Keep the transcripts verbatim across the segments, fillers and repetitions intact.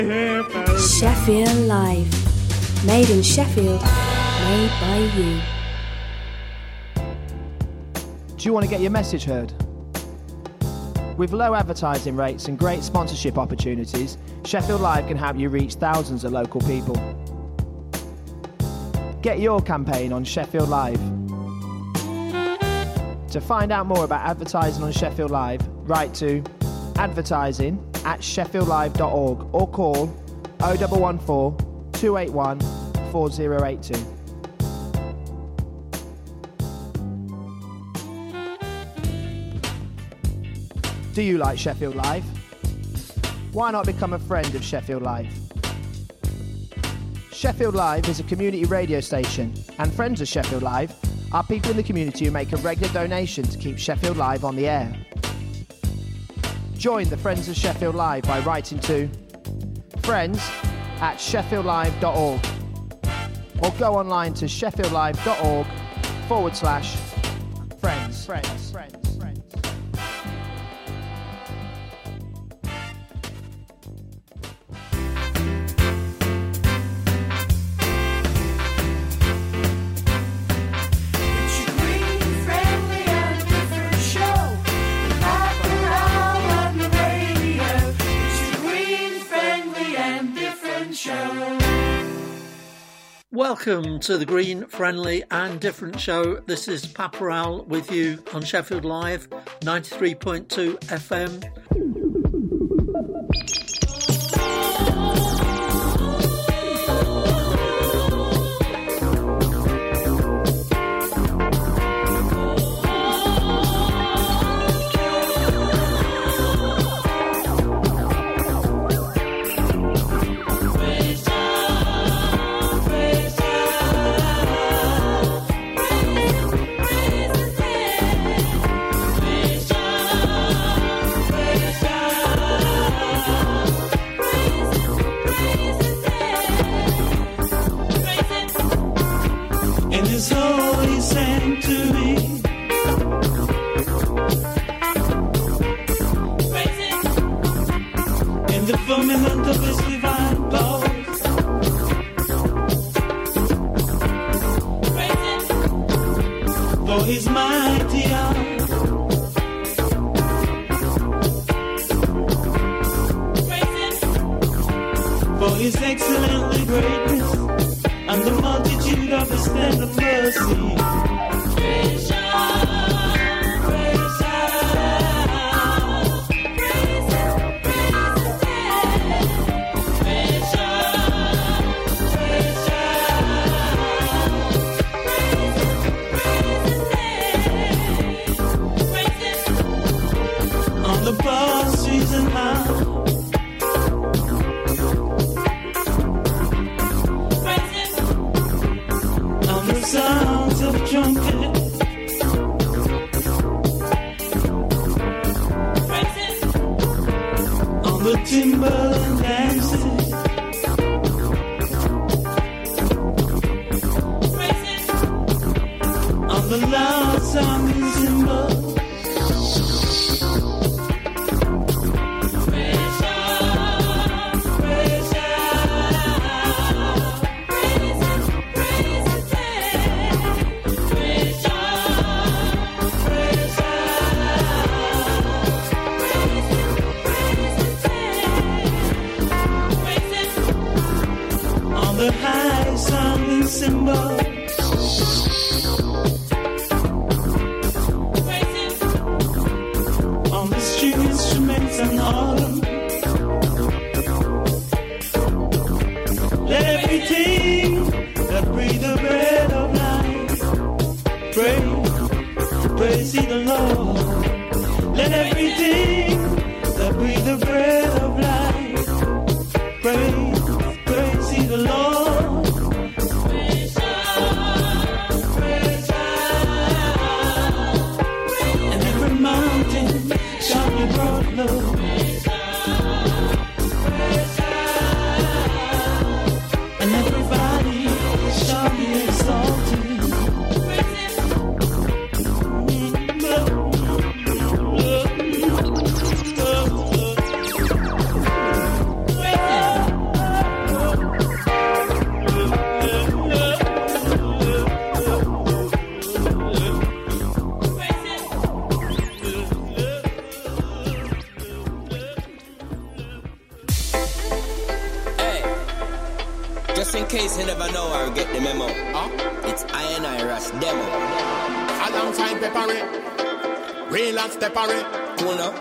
Sheffield Live. Made in Sheffield. Made by you. Do you want to get your message heard? With low advertising rates and great sponsorship opportunities, Sheffield Live can help you reach thousands of local people. Get your campaign on Sheffield Live. To find out more about advertising on Sheffield Live, write to advertising at sheffield live dot org or call oh one one four, two eight one, four oh eight two. Do you like Sheffield Live? Why not become a friend of Sheffield Live? Sheffield Live is a community radio station, and friends of Sheffield Live are people in the community who make a regular donation to keep Sheffield Live on the air. Join the Friends of Sheffield Live by writing to friends at sheffield live dot org or go online to sheffield live dot org forward slash friends. Friends. Friends. Welcome to the Green, Friendly and Different Show. This is Papa Al with you on Sheffield Live, ninety-three point two F M. Just in case you never know or get the memo. Huh? It's I and I Rush Demo. Alongside Peppery, real and steppery. Cool now.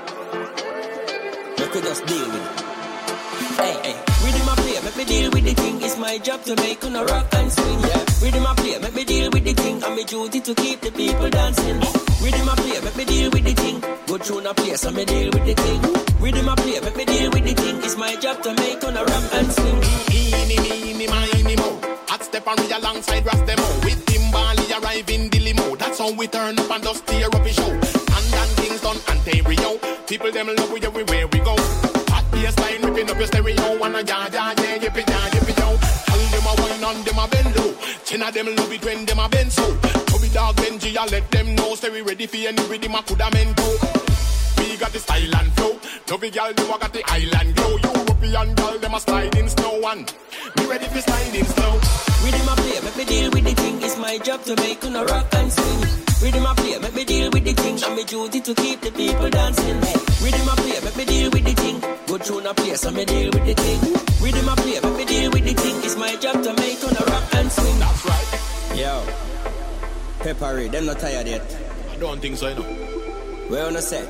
We could just deal with it. Hey, hey. Rhythm a play, make me deal with the thing. It's my job to make on a rock and swing. Yeah. Rhythm a play, make me deal with the thing. And my duty to keep the people dancing. Rhythm a play, make me deal with the thing. Go through a place, so me deal with the thing. Rhythm a play, make me deal with the thing. It's my job to make on a rock and swing. Eeny, meeny, miny, mo. Hot step and we alongside Ras Demo. With Timbali arrive in the limo. That's how we turn up and just tear up a show. And then Kingston, Ontario. People them love we everywhere we go. Hot bassline ripping up your stereo. And a ya ya yeah, yippee ya, yippee yo. All them a wine and them a bend low. China them love it when them a bend so. Toby Dog Benji, I let them know. Stay we ready for any rhythm I coulda meant go. We got the style and flow. Toby girl, them a got the island glow. European girl, them a slide in snow and me ready for slide in snow. Rhythm a play, make me deal with the thing. It's my job to make on a rock and swing. Rhythm a play, make me deal with the thing. And my duty to keep the people dancing. Rhythm a play, make me deal with the thing. Go through a place, and me deal with the thing. Rhythm a play, make me deal with the thing. It's my job to make on a rock and swing. That's right. Yo, Peppery, them not tired yet. I don't think so, you know. Where on the set?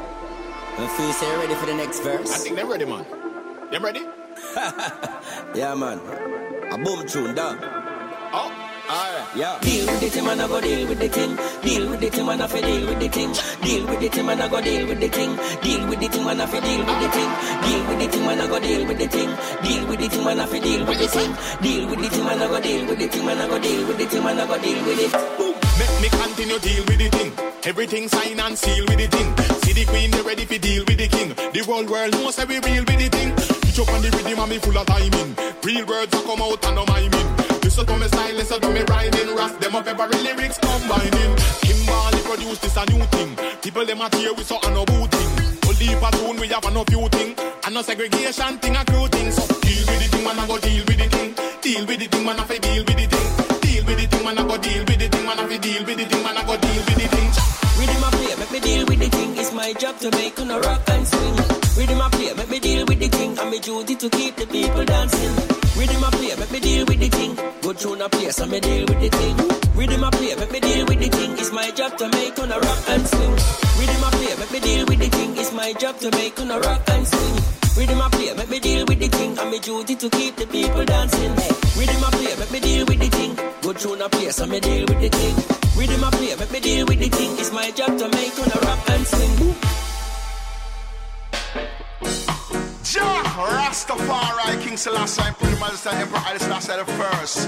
I feel say you're ready for the next verse. I think they're ready, man. Them ready? Yeah, man. A boom tune, dog. Oh, alright. Yeah. Deal with the thing, man, I go deal with the thing. Deal with the thing, man, I fi deal with the thing. Deal with the thing, man, I go deal with the thing. Deal with the thing, man, I fi deal with the thing. Deal with the thing, man, I go deal with the thing. Deal with the thing, man, I fi deal with the thing. Deal with the thing, man, I go deal with the thing. Man, I go deal with the thing, man, I go deal with it. Make me continue deal with the thing. Everything sign and seal with the thing. See the queen, they ready for deal with the king. The whole world knows that we real with the thing. Pitch up on the rhythm and me full of timing. Real words will come out and no miming. Listen to me style, listen to me rhyming. Ras them up every lyrics combining. Kimbali produce this a new thing. People them a tear with so a no booting. Only for tune we have a no few thing. And no segregation thing a crew thing. So deal with the thing, man, I go deal with the thing. Deal with the thing, man, I fi deal with the thing. Deal with the thing, man, I go deal with the thing. Man, I fi deal with the thing, man, I go deal with the thing. Rhythm a play, make me deal with the thing. It's my job to make on a rock and swing. Rhythm a play, make me deal with the thing. And my duty to keep the people dancing. Rhythm a play, make me deal with the thing. Go through a place and me deal with the thing. Rhythm a play, make me deal with the thing. It's my job to make on a rock and swing. Rhythm a play, make me deal with the thing. It's my job to make on a rock and swing. Rhythm a play, make me deal with the thing. And my duty to keep the people dancing. Rhythm a play, make me deal with the thing. Go through a place and me deal with the thing. Rhythm a play, make me deal with the thing. It's my job to make on a rock and swing. Jah Rastafari, King Selassie, Prince Majesty, Emperor Haile Selassie the first.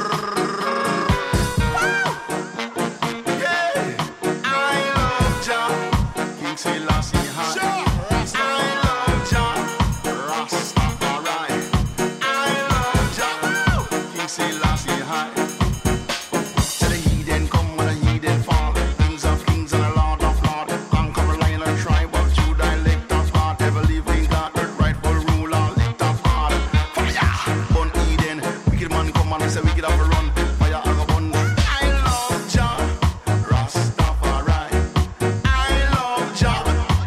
Yeah, I love Jah, King Selassie high. I love Jah Rastafari. I love Jah, King Selassie high. Till the heathen come when the heathen fall. Kings of kings and the Lord of lords. Conquer a lion and tribe of Judah, elect of God. Ever live in God, earth rightful ruler, lift of God. Fire, burn Eden. Wicked man come and say wicked have a run. Fire and a bun. I love Jah Rastafari. I love Jah.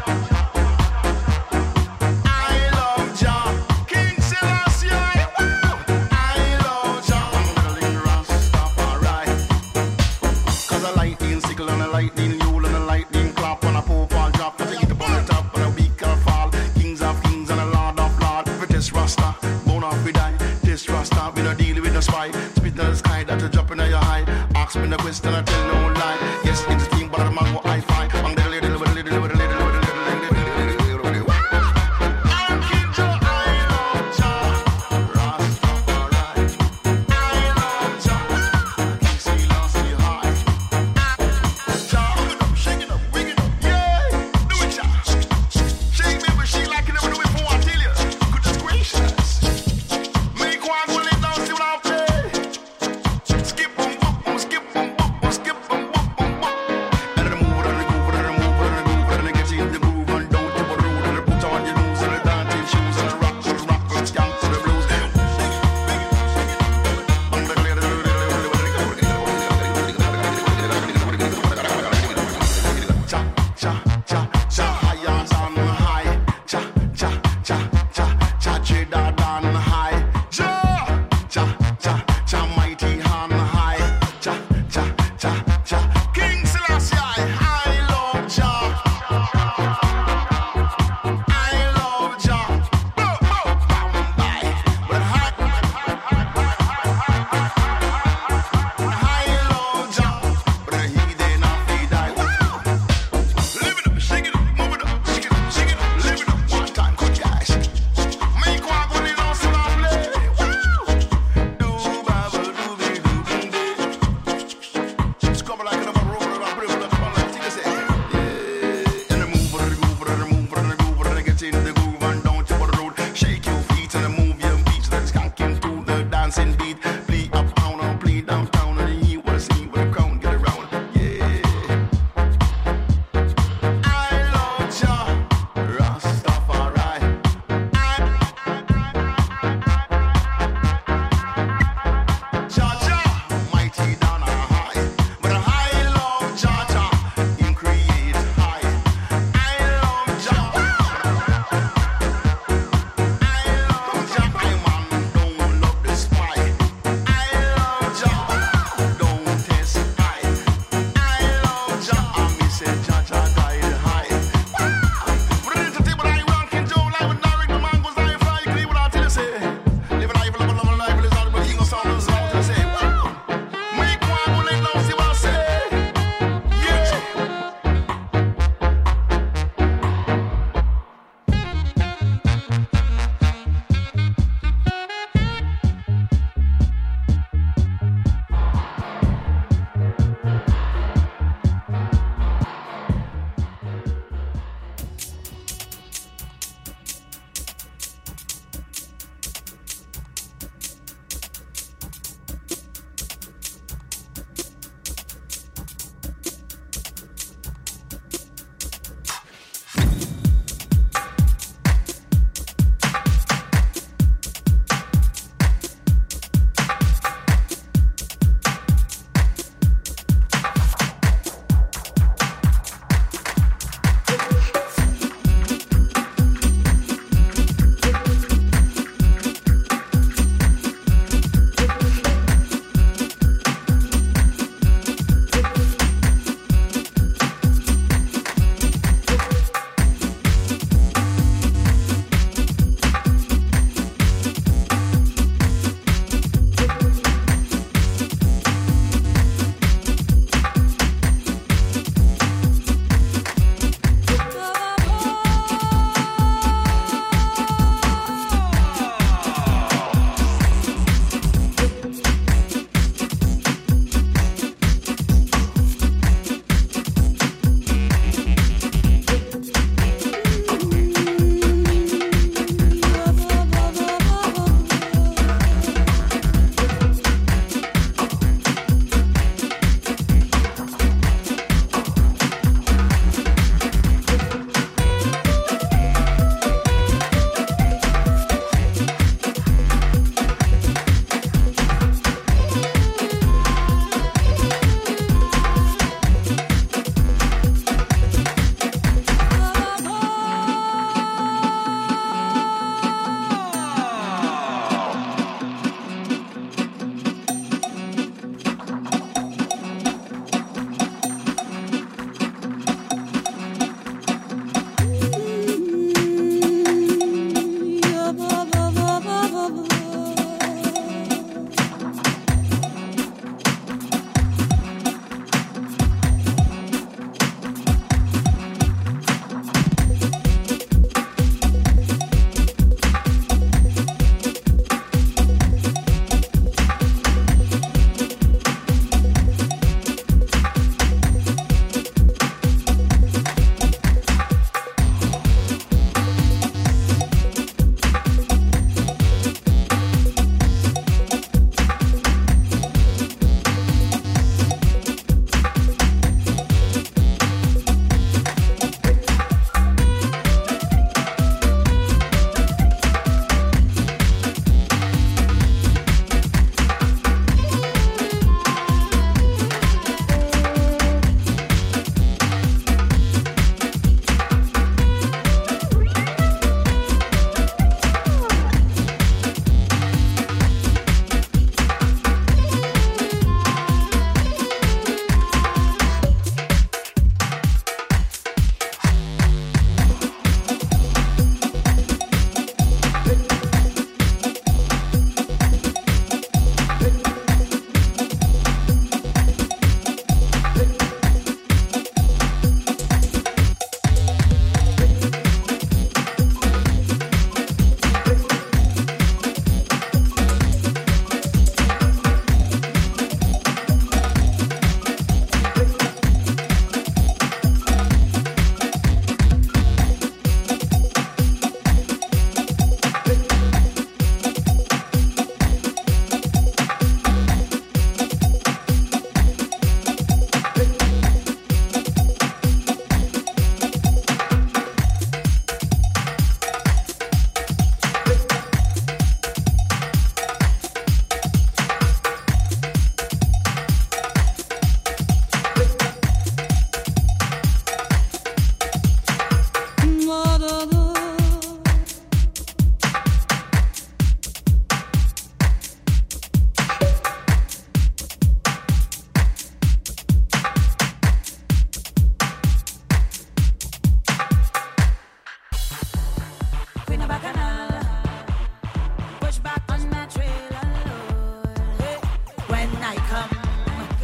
I love Jah. King Selassie. I love Jah. Rastafari. Cause a lightning sickle and a lightning yule and a lightning clap and a pope fall drop. Cause I eat upon the top and a weak and fall. Kings of kings and a lord of lords. For this Rasta, bone off we die. This Rasta, we no deal with no spy. Spit in the sky that you drop in your high. Ask me the question, I tell no lie. Yes, it's a team, but I'm a go I find. I'm the little, little, little, little, little, little, little, little. I'm King Jah, I love Jah Rastafari. I love Jah, King Selassie high. Jah, shake it up, wing it up, yeah. Do it, Jah. Shake me, but she like it, never do it for I tell you. Goodness gracious. Make one pull it down, see what I play. Skip, boom, boom, boom, skip, boom, boom, boom, skip, boom, boom, boom, boom.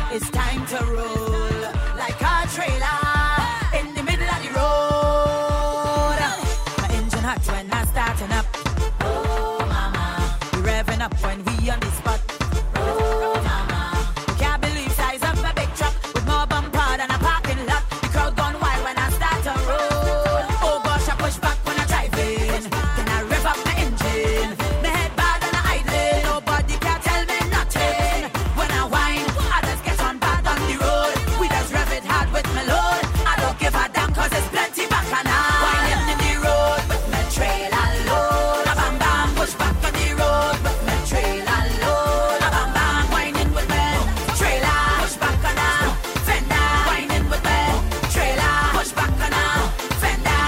It's time to roll like a trailer in the middle of the road. My engine hot when I'm starting up. Oh mama, we revving up when we on the spot. Oh mama, I can't believe size of my big truck with more bumper than a parking lot. The crowd gone wild when I start to roll. Oh gosh, I push back when I drive in, then I rev up my engine. My head bad and I idling. Nobody can tell me nothing. When I whine, I just get on bad on the road. We just rev it hard with my load. I don't give a damn cause it's plenty back and I whining in the road with my trailer load. A bam bam, push back on the road with my trailer load. A bam bam, whining with my trailer, push back on a fender. Whining with my trailer, push back on a fender.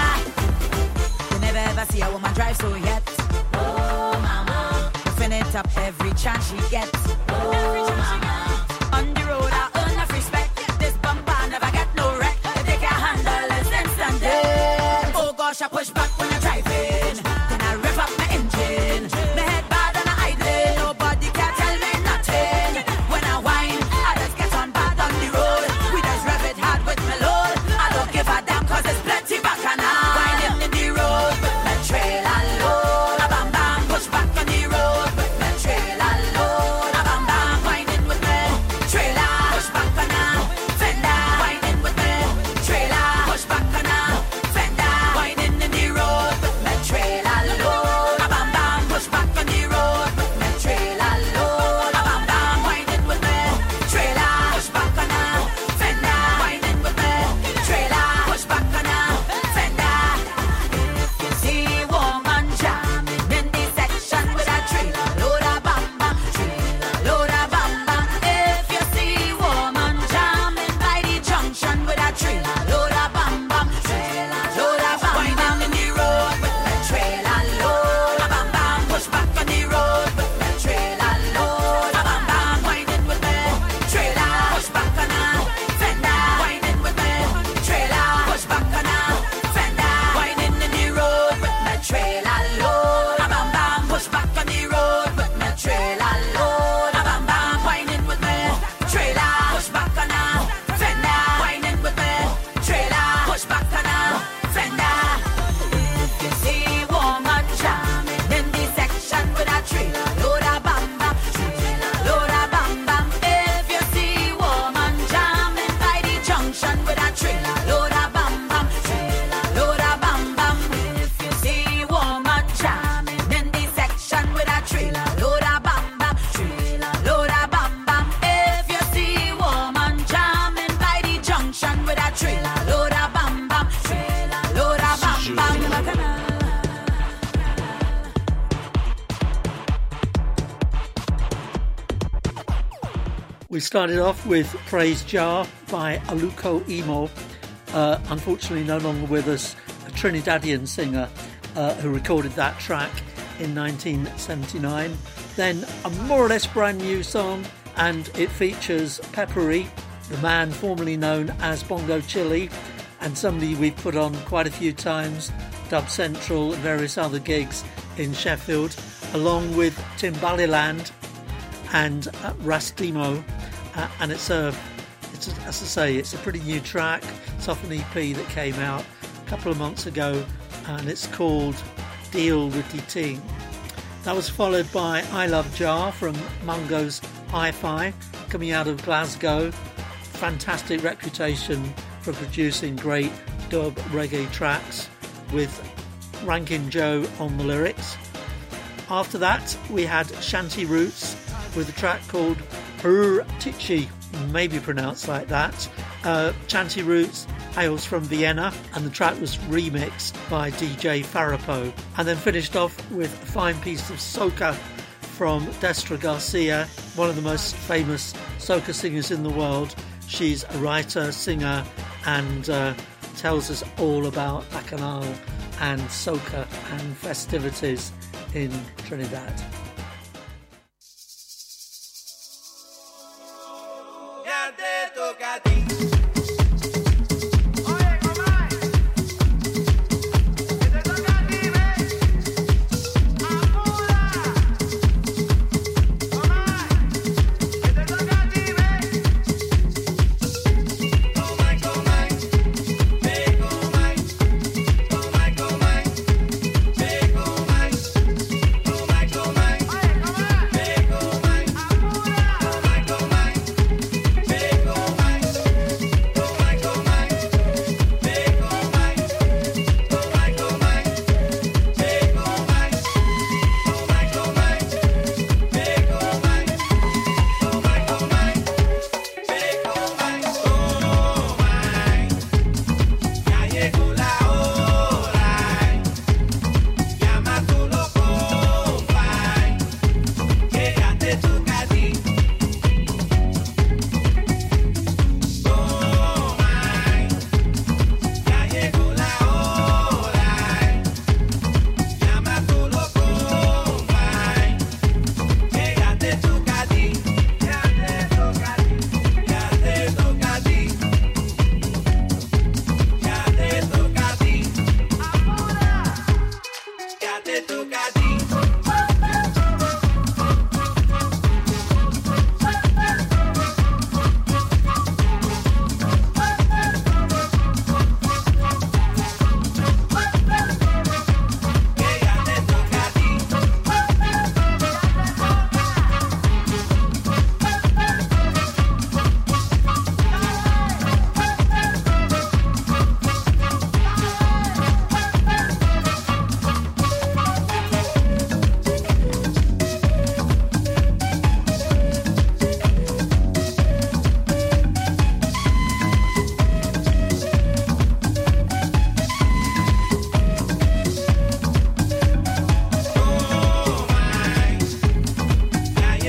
You never ever see a woman drive so yet. Oh mama, fin it up every chance she gets. Oh mama, on the road I earn enough respect. This bumper never get no wreck. If they can handle it's instant death. Oh gosh, I push back when I drive in, then I rev up my engine. My head bad and I idling. Nobody can tell me nothing. When I whine, I just get on bad on the road. We just rev it hard with my load. I don't give a damn cause it's plenty back and I whining in the road with my trailer load. A bam bam, push back on the road with my trailer load. A bam bam, whining with my trailer, push back on a fender. Whining with my trailer, push back on a fender. Whining in the road with my trailer load. A bam bam, push back on the road with my trailer load. A bam bam, whining with my trailer, push back on a fender. Whining with my trailer, push back on a fender. If you see woman jamming in the section with a trailer load of bam bam, trailer load of bam bam. If you see woman jamming by the junction with a trailer load of bam bam, trailer load of bam bam. Whining in the road with my trailer load of bam bam, push back on the road with my trailer load of bam bam. Whining with my trailer, push back on a fender. Whining with my trailer, push back on a fender. Whining in the road with my trailer load of bam bam, push back on the road with my trailer load of bam bam. Whining with my trailer, push back on a fender. Whining with my trailer, push back on a fender. If you see woman jamming in the section with a trailer load of bam bam, trailer load of bam bam. If you see woman jamming by the junction with a trailer load of bam bam, trailer load of bam bam. If you see woman jamming in the section with a trailer load of bam bam, trailer load of bam bam. If you see woman jamming by the junction with a trailer load of bam bam, trailer load of bam bam. We started off with Praise Jar by Aluko Emo, uh, unfortunately no longer with us, a Trinidadian singer uh, who recorded that track in nineteen seventy-nine. Then a more or less brand new song, and it features Peppery, the man formerly known as Bongo Chili, and somebody we've put on quite a few times, Dub Central and various other gigs in Sheffield, along with Timbaliland and uh, Rastimo, uh, and it's a, it's a, as I say, it's a pretty new track. It's off an E P that came out a couple of months ago, and it's called Deal With The Ting. That was followed by I Love Jar from Mungo's Hi-Fi, coming out of Glasgow. Fantastic reputation for producing great dub reggae tracks, with Rankin Joe on the lyrics. After that, we had Shanty Roots with a track called Hur Tichi, maybe pronounced like that. Uh, Shanty Roots hails from Vienna, and the track was remixed by D J Farapo. And then finished off with a fine piece of soca from Destra Garcia, one of the most famous soca singers in the world. She's a writer, singer, and uh, tells us all about Bacchanal and soca and festivities in Trinidad.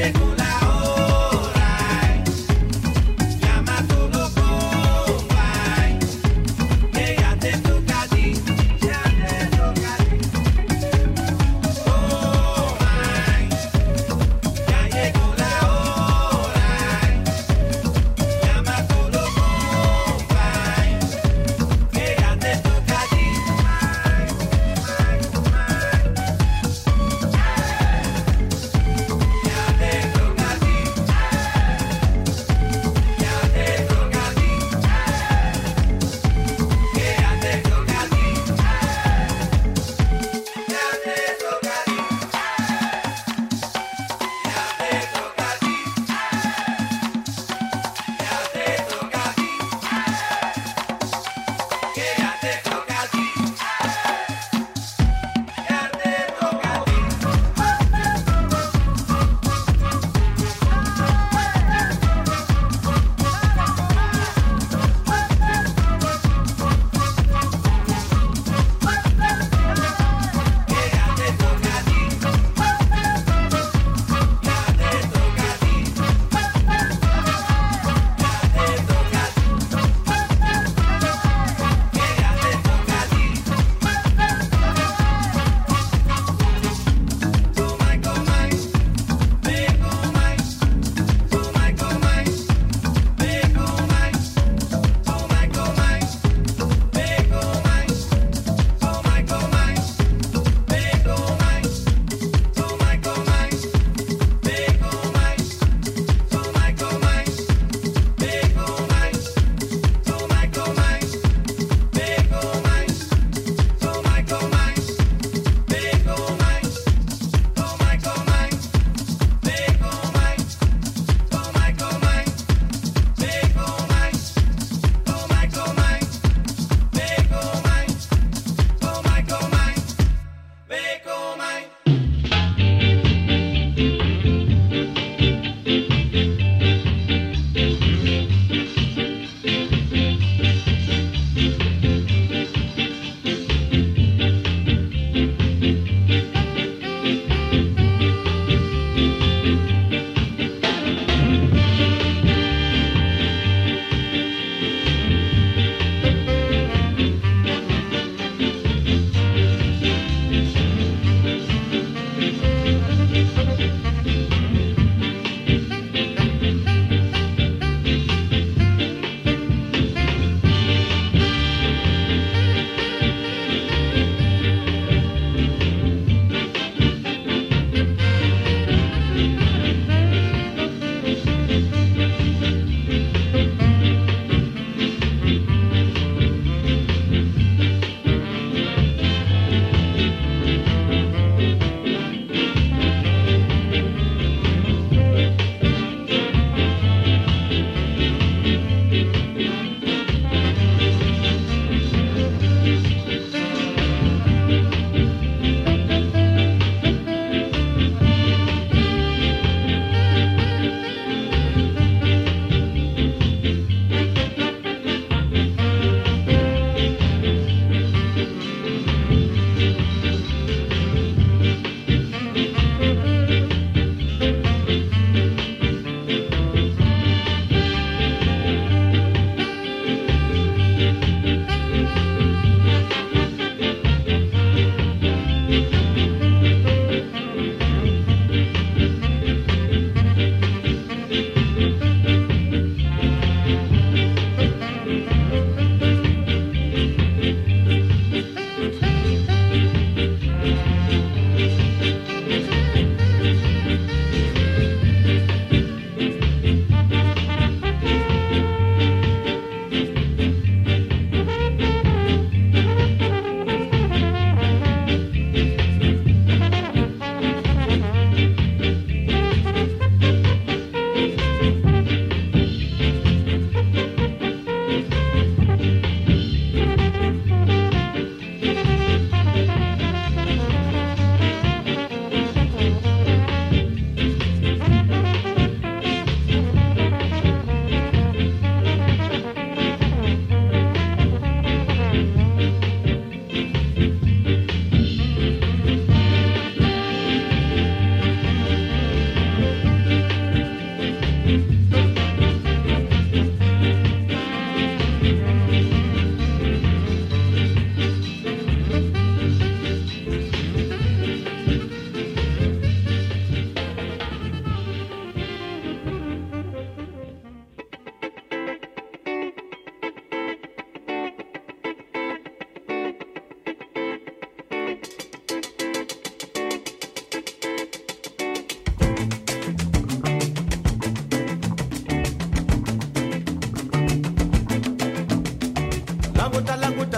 Toca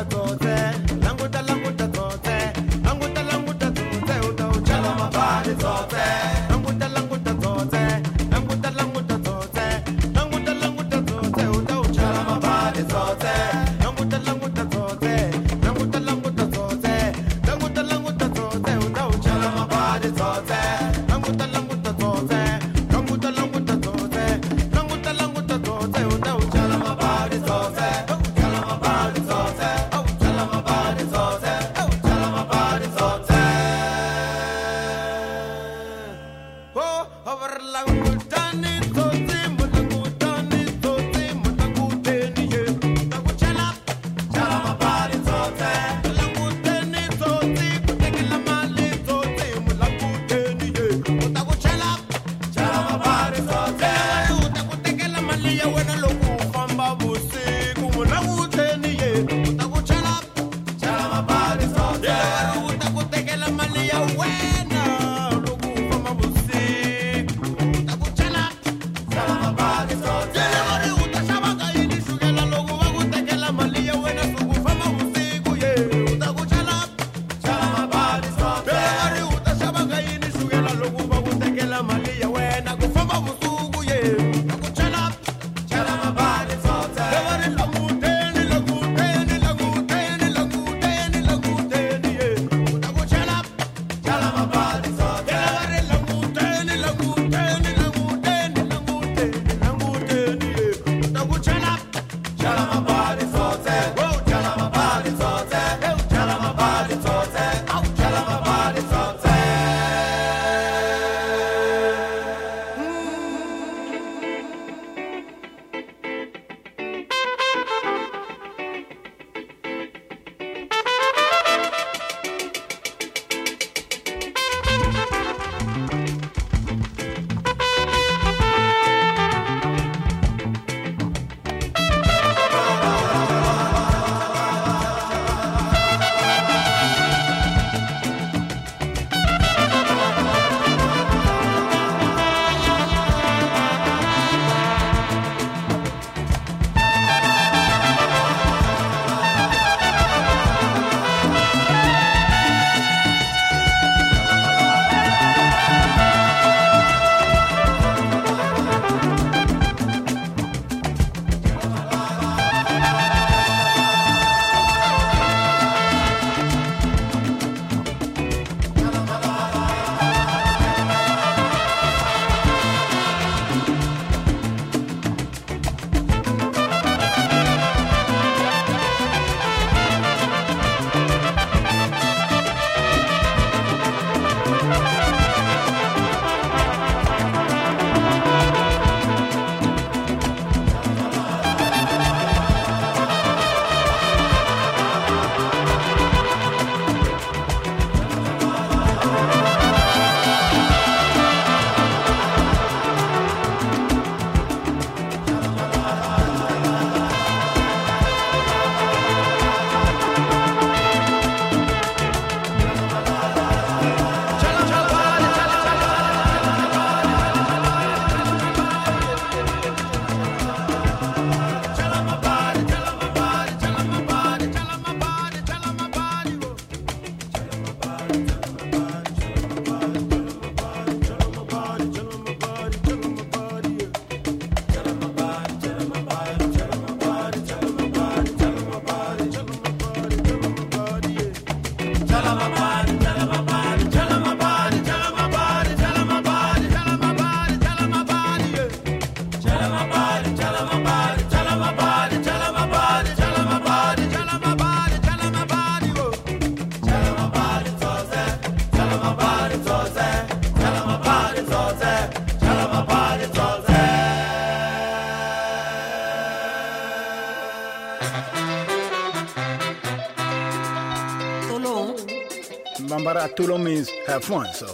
Bambara Toulon means have fun, so.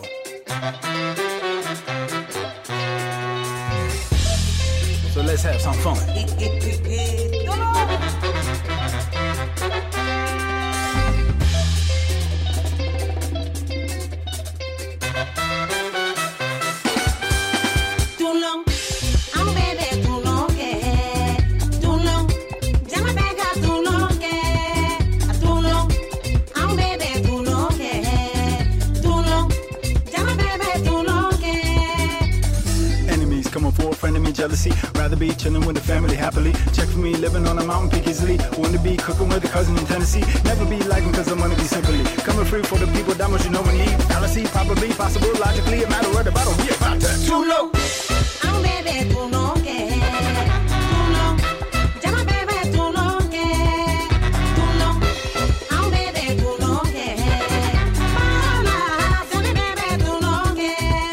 So let's have some fun. easy coming for a friend of me, jealousy. Rather be chilling with the family happily. Check for me, living on a mountain peak easily. Want to be cooking with a cousin in Tennessee. Never be liking cause I want to be simply. Coming free for the people, that much you know we need. Fallacy, probably, possible, logically, a matter of the battle. We about that. Too low. I'm baby, tú no que. Tú no. Llama baby, tú no que. Tú no. I'm baby, tú no que. Mama, tell me baby, tú no que.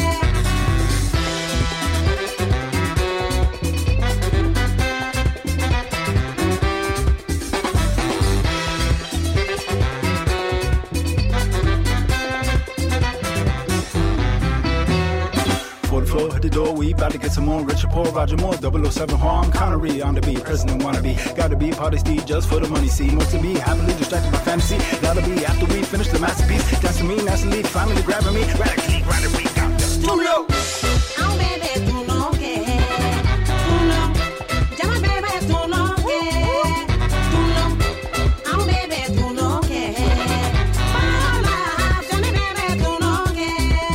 For the floor, hit the door, we about to get some more. Richard Paul, Roger Moore, double oh seven Harm Connery on the beat, president wannabe. Gotta be part of Steve just for the money, see. Most to be happily distracted by fantasy. Gotta be after we finish the masterpiece. Dancing me, naturally, finally grabbing me. Radically, radically, got this too low. I'm baby, tú no que. Tú no. Llama baby, tú no que. Tú no. I'm baby, tú no que. Mama, tell me baby, tú no que.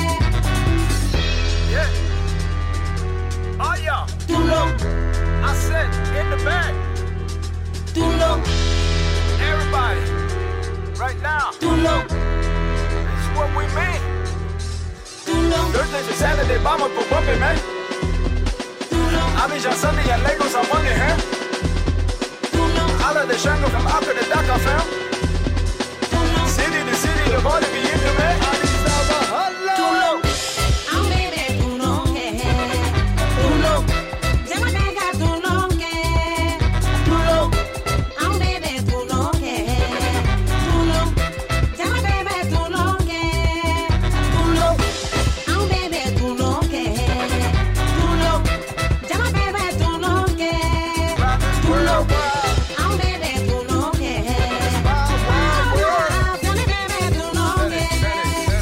Yeah. Oh, yeah. Tú no. I said, in the back. Tú no. Everybody, right now. Tú no. This is what we mean. Tú no. Thursday to Saturday, vamos por bumping, man. Abidjan Sunday and Lagos on Monday, huh? Holla the Shango from after the Dakar, fam. City to city, the body be in the man. Addis Ababa, holla. I'm baby, tú no que. Tú no. Llama baby, tú no que. Tú no. I'm baby, tú no que. Tú no. Llama baby, tú no que. Tú no. I'm baby, tú no que. Tú no. Llama baby, tú no que. Tú no. I'm baby, tú no que. Tell me baby, tú no que.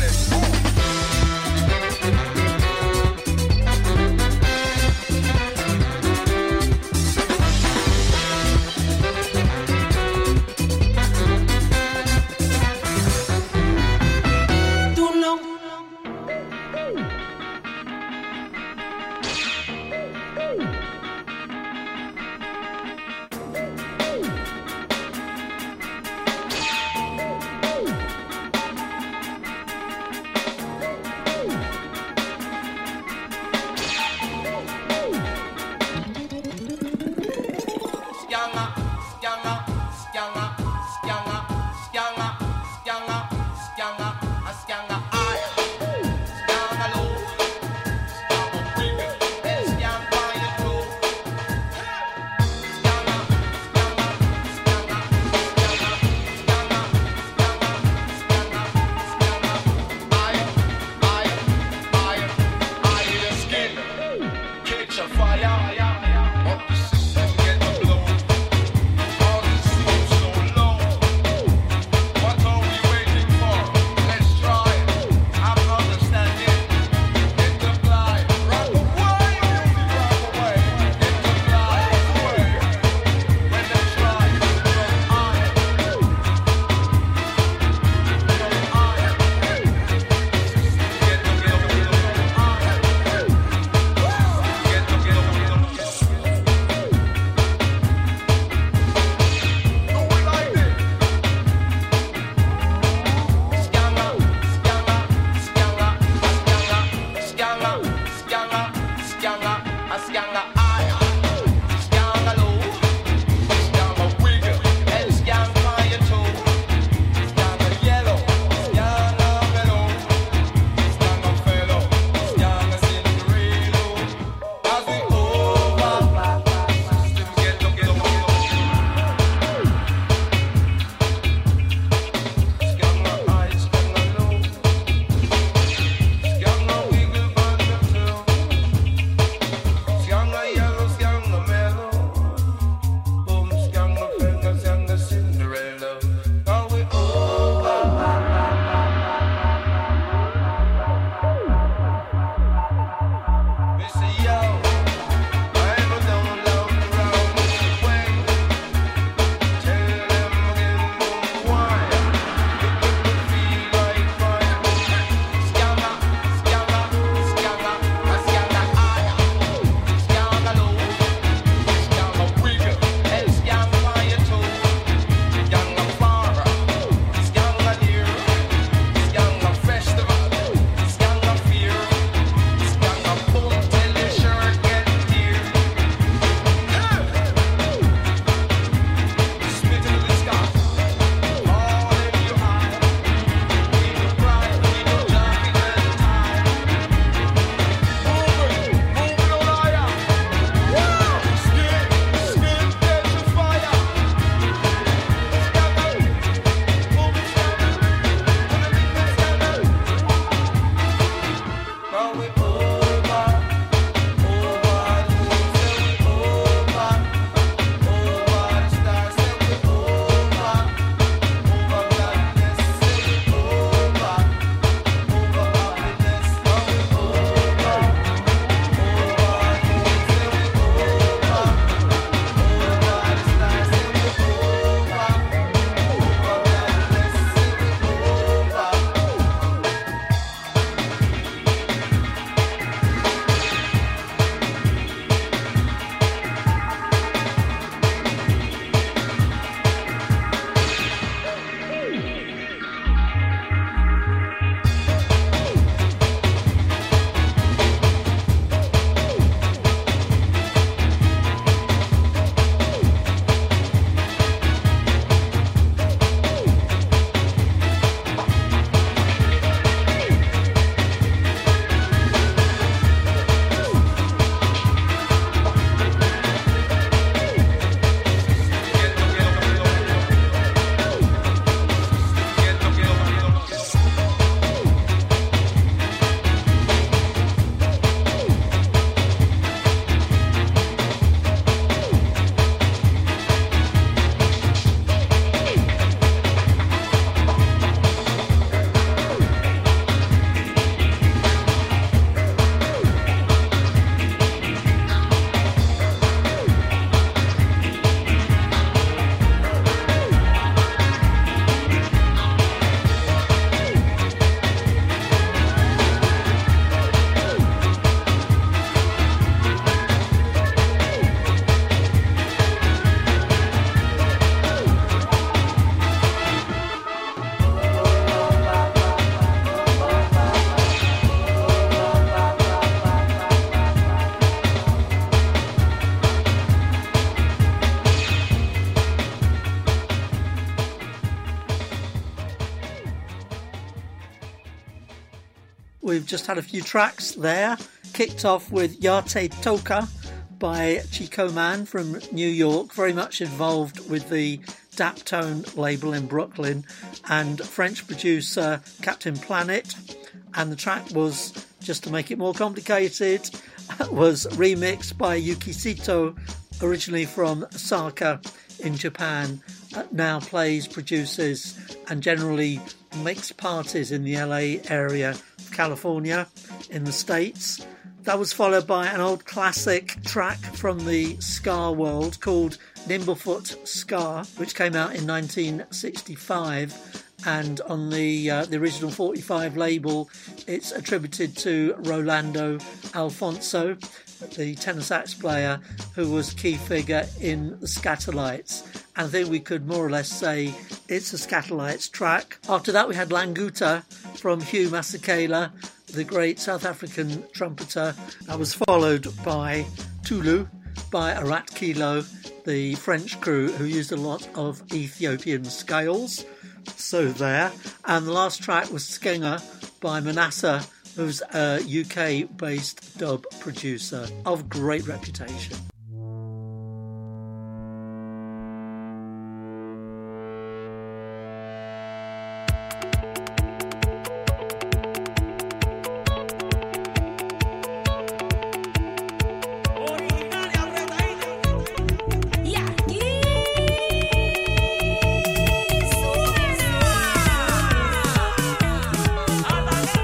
we've just had a few tracks there. Kicked off with Yate Toka by Chico Man from New York, very much involved with the Daptone label in Brooklyn, and French producer Captain Planet. And the track was, just to make it more complicated, was remixed by Yuki Sito, originally from Osaka in Japan, now plays, produces and generally makes parties in the L A area of California in the States. That was followed by an old classic track from the ska world called Nimblefoot Ska, which came out in nineteen sixty-five, and on the uh, the original forty-five label it's attributed to Rolando Alfonso, the tenor sax player who was key figure in the Scatolites. And I think we could more or less say it's a Scatolites track. After that we had Languta from Hugh Masekela, the great South African trumpeter. That was followed by Tulu by Arat Kilo, the French crew who used a lot of Ethiopian scales. So there. And the last track was Skenga by Manasseh, who's a U K-based dub producer of great reputation.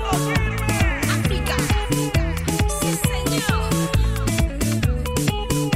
Africa, sí, señor.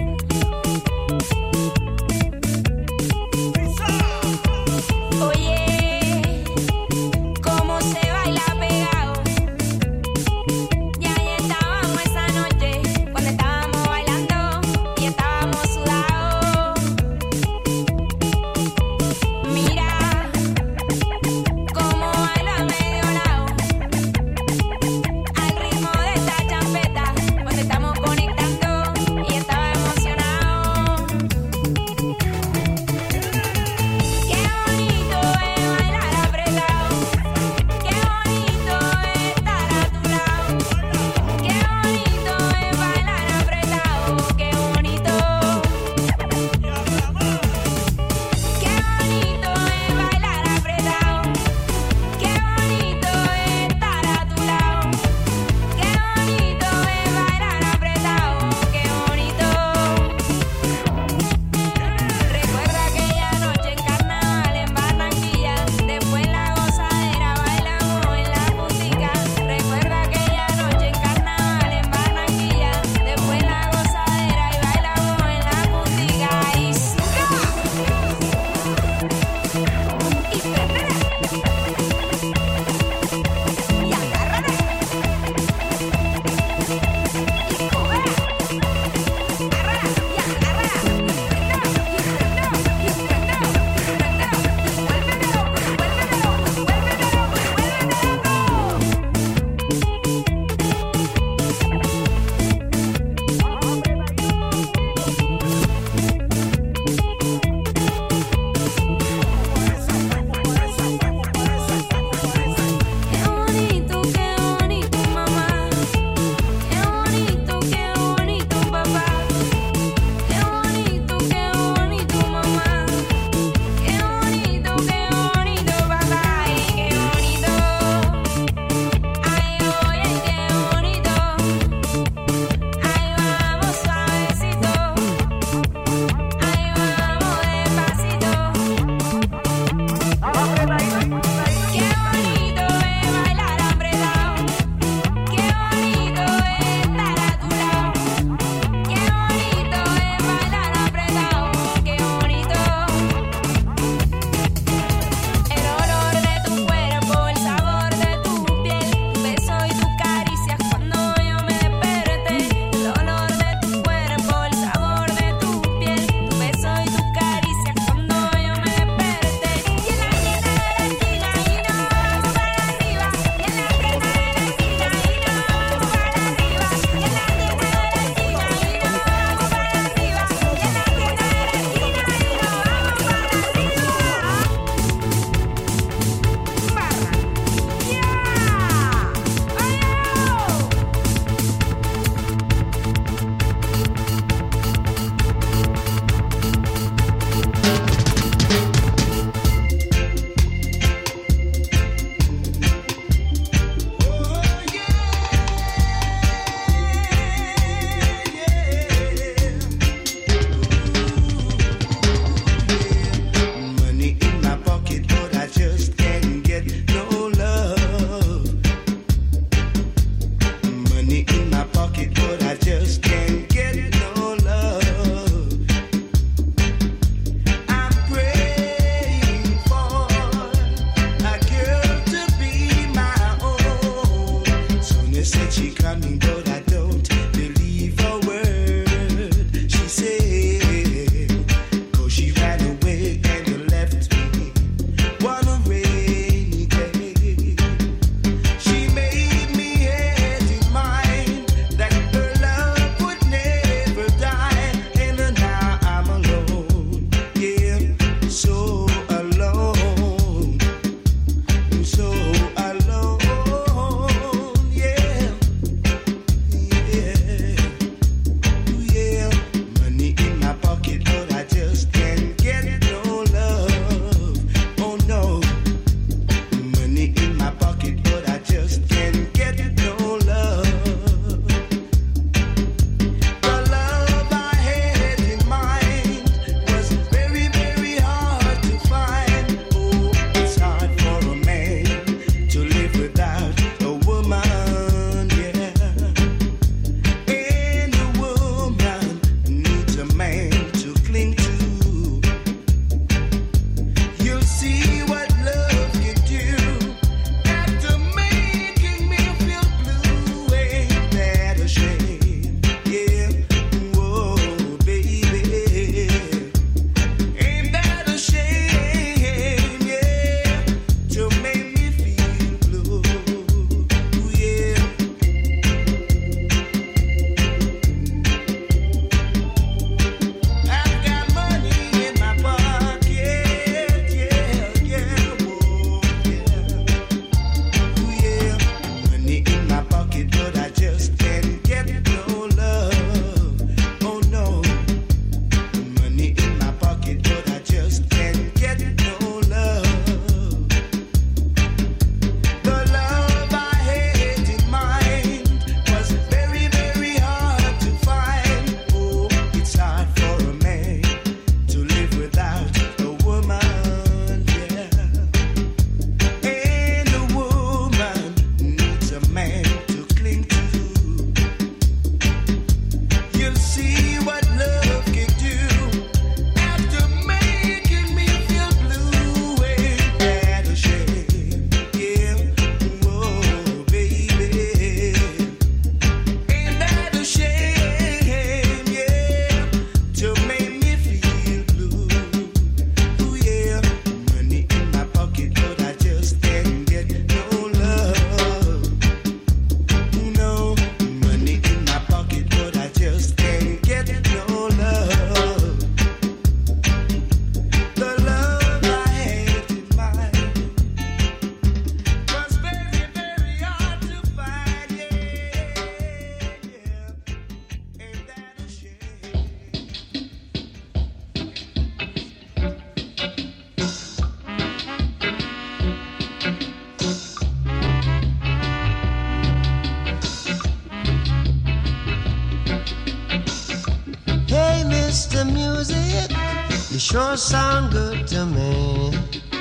You sure sound good to me.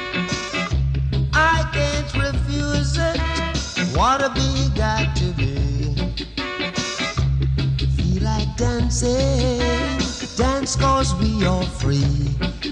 I can't refuse it. What a big got to be. Feel like dancing. Dance cause we are free.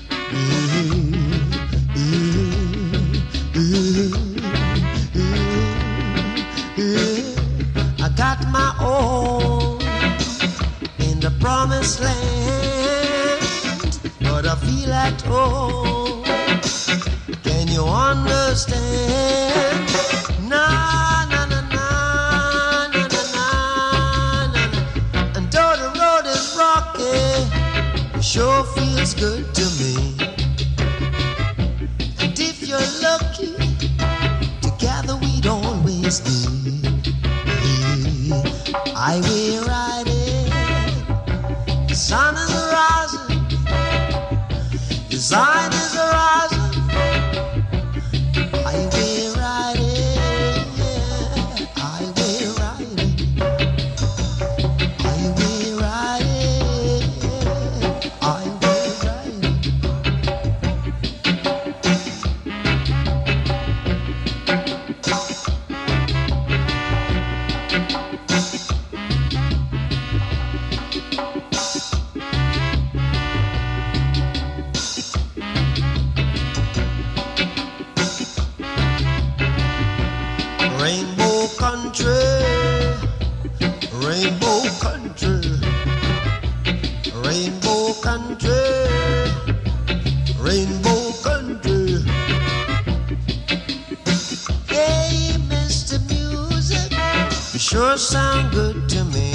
I got my own in the promised land, but I feel at home. Can you understand? Na na na na na na na na. And though the road is rocky, it sure feels good to me. And if you're lucky, together we'd always be. Highway riding, the sun is rising, the sun is rising. Highway riding, yeah, highway riding, highway riding, highway riding. Rainbow country, rainbow country, rainbow country, rainbow country. Hey, Mister Music, you sure sound good to me.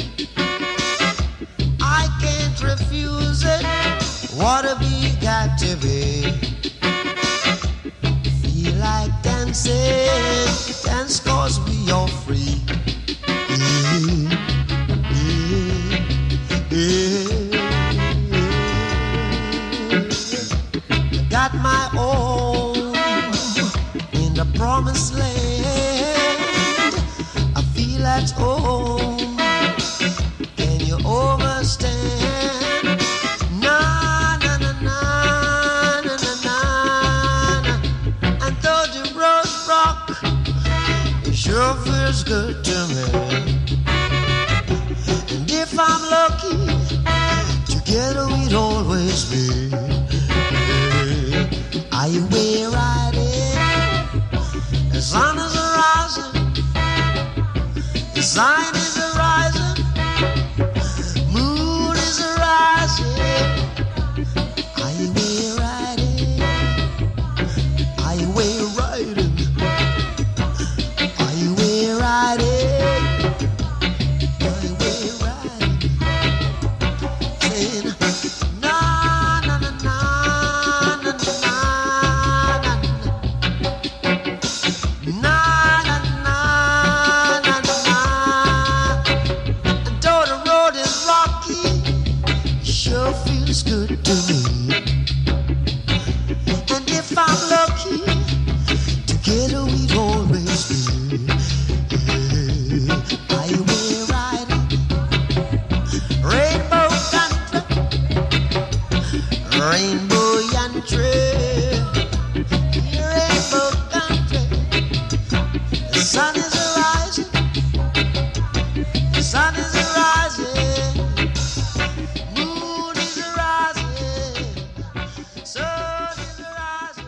I can't refuse it. What a big got to be. Feel like dancing. Dance cause we are free. Got my own in the promised land. I feel at home. Can you understand? Na na na na na na na. And though the road rock, it sure feels good to me. And if I'm lucky, together we'd always be. Highway riding, the sun is rising, the sun is rising, moon is rising. Highway riding, highway riding, highway riding, highway riding. Saying na na na na na na na na na na na na. And though the road is rocky, it sure feels good to me. And if I'm lucky, together we'd always be. Highway riding, rainbow country, rainbow country, rainbow country. The sun is rising, the sun is rising, moon is rising, sun is rising.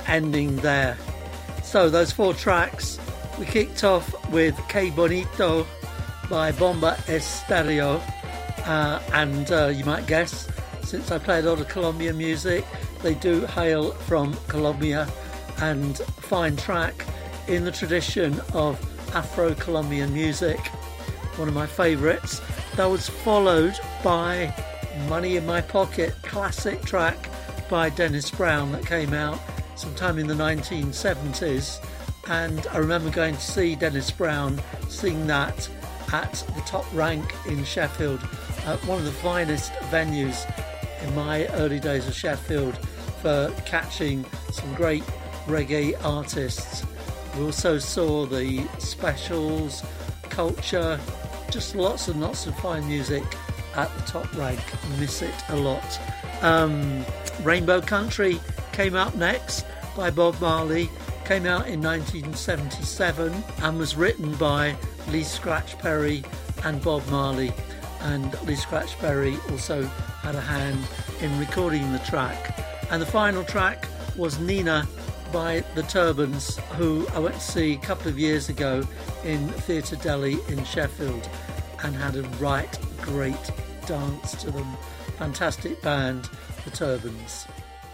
ending there. So those four tracks, we kicked off with Que Bonito by Bomba Estéreo, uh, and uh, you might guess, since I play a lot of Colombian music, they do hail from Colombia, and a fine track in the tradition of Afro-Colombian music, one of my favourites. That was followed by Money in My Pocket, classic track by Dennis Brown that came out sometime in the nineteen seventies, and I remember going to see Dennis Brown sing that at the Top Rank in Sheffield, uh, one of the finest venues in my early days of Sheffield for catching some great reggae artists. We also saw the Specials, Culture, just lots and lots of fine music at the Top Rank. Miss it a lot. Um, Rainbow Country came up next by Bob Marley, came out in nineteen seventy-seven and was written by Lee Scratch Perry and Bob Marley, and Lee Scratch Perry also had a hand in recording the track. And the final track was Nina by the Turbans, who I went to see a couple of years ago in Theatre Delhi in Sheffield and had a right great dance to them. Fantastic band, the Turbans.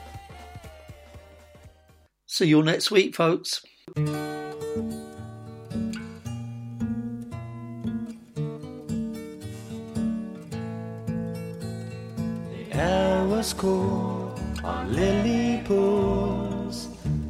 See you all next week, folks. The air was cool on lily pools,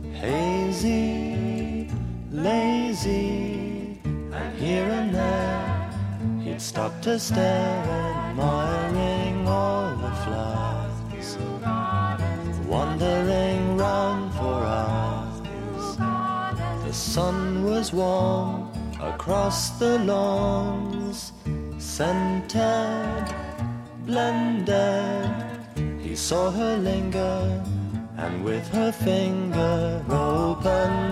hazy, lazy, and here and there he'd stop to stare, admiring all the flowers, wandering round for hours. The sun was warm across the lawns, scented, blended. He saw her linger, and with her finger open